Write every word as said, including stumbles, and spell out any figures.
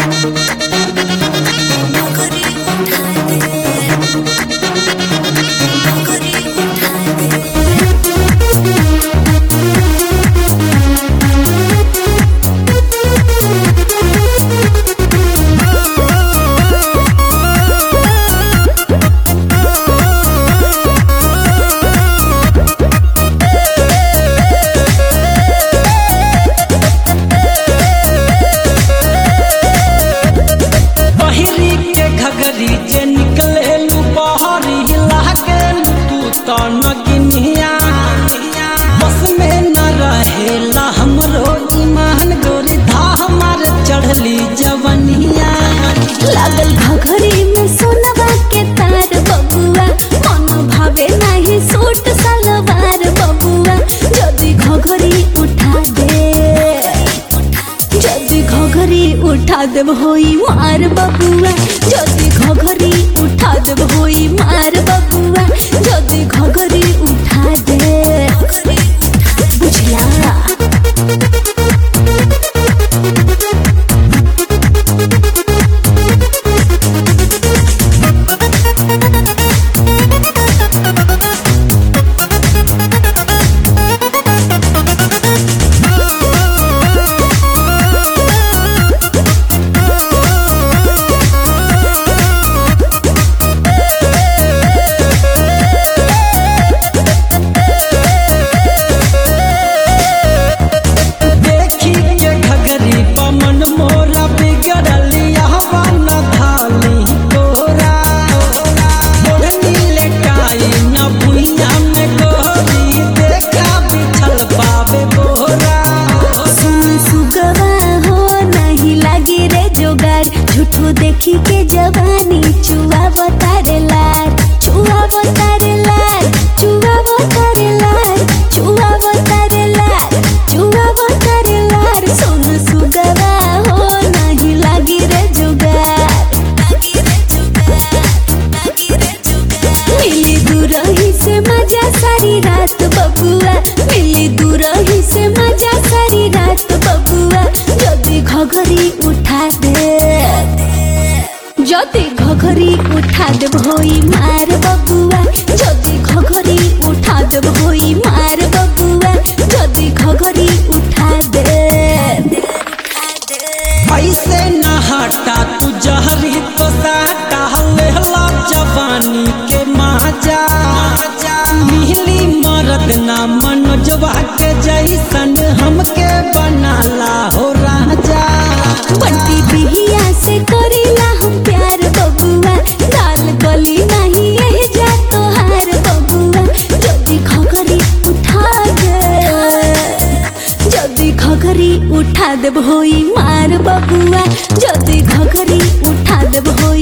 लागल घघरी में सोनवा के तार बबुआ, मन भावे नहीं सूट सलवार बबुआ। जदी घघरी उठा दे, जदी घघरी उठा देब होई मार बबुआ, जदी घघरी उठा देब होई मार बबुआ, जदी घघरी उठा दे बुझला। झूठो देखी के जवानी चुआ बतारे लार, चुआ बतारे लार, चुआ बतारे लार, चुआ बतारे लार, चुआ बतारे लार। सोन सुगवा हो नहीं लागी रे जुगार, लागी रे जुगार, लागी रे जुगार। मिली दूरही से मजा सारी रात बबुआ, मिली दूरही से मजा सारी रात बबुआ। जदी घघरी उठा दे, जदी घघरी उठा देब होई मार बबुआ, जदी घघरी उठा देब होई मार बबुआ, जदी घघरी उठा दे। ऐसे न हटा तू जहरी तो साटा लेला जवानी के माजा, मिली मरद ना मनोजवा के जैसन हमके बनाला हो राजा। बंटी बिहिया से करीला हम प्यार बबुआ, दाल गली नहीं यही जा तोहार बबुआ। जदी घघरी उठा दे, जदी घघरी उठा देब होई मार बबुआ, जदी घघरी उठा देब होई